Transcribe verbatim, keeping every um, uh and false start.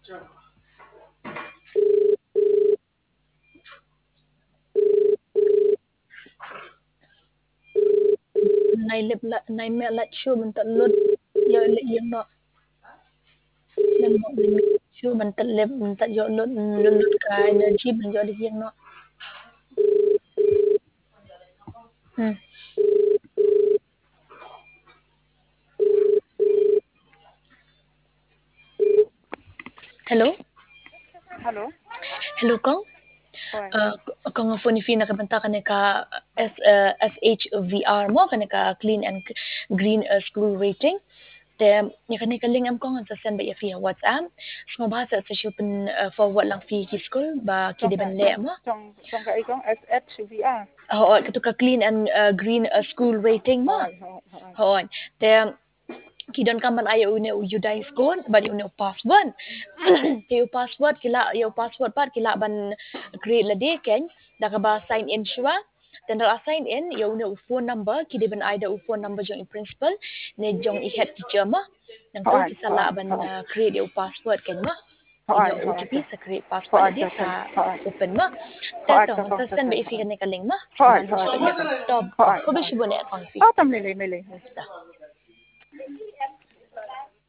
Nai lip la nai me la chu man ta lut yo le yung no nem mo me chu man ta lip man ta yo lut lut lut ka energy man yo le yung no. Hmm. Hello? Hello? Hello kong? Hoy. Uh, kung nga phone fee nakabanta ka ka S uh, S H V R mo ka ka clean and green uh, school rating. Te ni ka ka link am ko nga sa send ba ya via WhatsApp. So bahasa sa siya uh, forward lang fee ki school ba ki Trong di ka ban le trong mo. trong trong cái con S H V R. Oo, kato ka clean and uh, green uh, school rating mo. Hoy, hoy, hoy. Oo. Te kidon ka man ayaw une uyuday school ba di une password. Kayo password kila yo password pat kila ban create la de ken da ka ba sign in siya. Then ra sign in yo une phone number kidi ban ay da phone number jong principal ne jong i head teacher mo. Nang to Hoy, kisala hoy, ban hoy. uh, create yo password ken mo. Hoy, Iyo hoy. O T P sa create password Hoy, na di hoy. sa Hoy. open mo. Hoy, Teto, hoy. sa send ba ifikan ni kaling mo? Hoy, Manage hoy. ko niya. Stop. Hoy, Ko ba hoy. siya mo na akong fee? Oh, tam lili, lili.